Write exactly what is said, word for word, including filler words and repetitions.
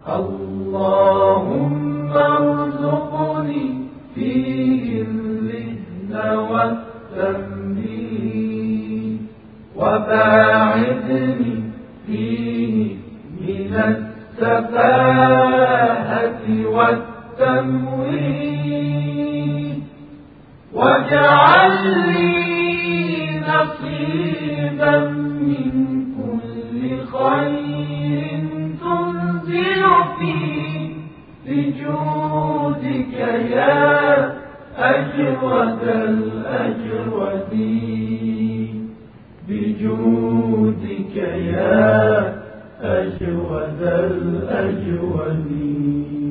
اللهم ارزقني فيه الذهن والتمرين وباعدني فيه من السفاهة والتموين واجعل لي نصيبا من كل خير تنزل فيه بجودك يا أجود الأجودين بجودك يا أجود الأجودين.